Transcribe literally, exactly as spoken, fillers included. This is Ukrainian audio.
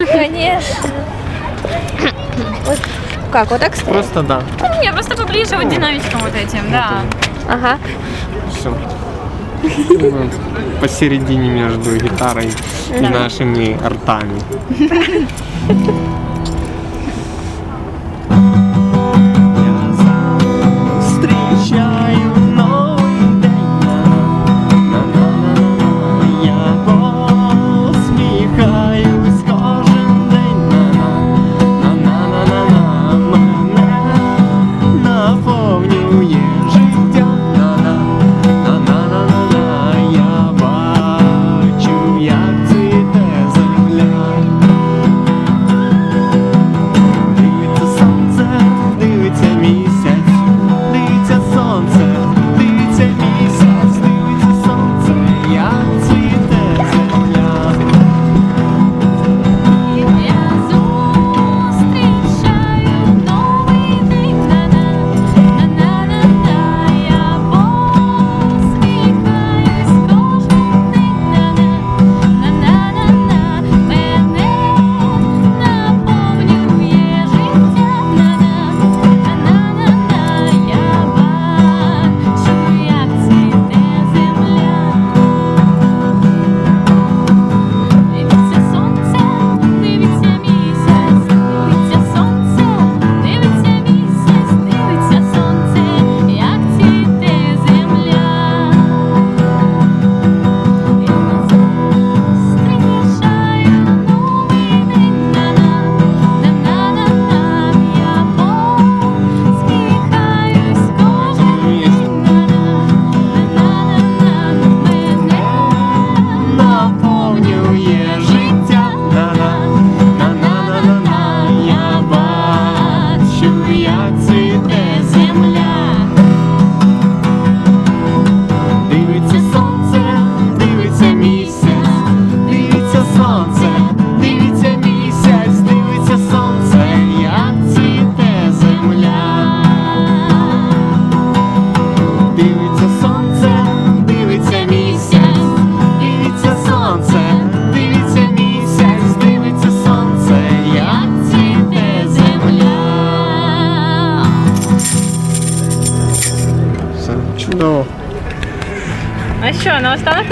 Конечно. Вот как, вот так стоит? Просто да. Не, просто поближе вот динамичком вот этим, да. Ага. Все. Посередине между гитарой и нашими ртами. Встречаю новый день, я посміхаюсь кожен день, на-на-на-на-на, мене наповнює життя, на-на-на-на-на, я бачу, як цвіте земля. Дивиться сонце, дивиться місяць, дивиться сонце, дивиться місяць, дивиться сонце, як цвіте земля. Я зустрічаю новий день, на-на-на-на-на, я посміхаюсь кожен день, на-на-на-на-на, мене наповнює життя, на-на-на-на-на, я бачу, як цвіте земля. Дивиться сонце, дивиться місяць, дивиться сонце, дивиться місяць, дивиться сонце, як цвіте земля. Я зустрічаю новий день, на-на-на-на-на, я посміхаюсь кожен день, на-на-на-на-на, мене Наповнює життя, на-на-на-на-на, я бачу, як цвіте земля. Дивиться сонце, дивиться місяць, дивиться сонце, дивиться місяць, дивиться сонце, як цвіте земля. Дивиться сонце, дивиться місяць, дивиться сонце, дивиться місяць, дивиться сонце, як цвіте земля. Все чудово. А що, наостанок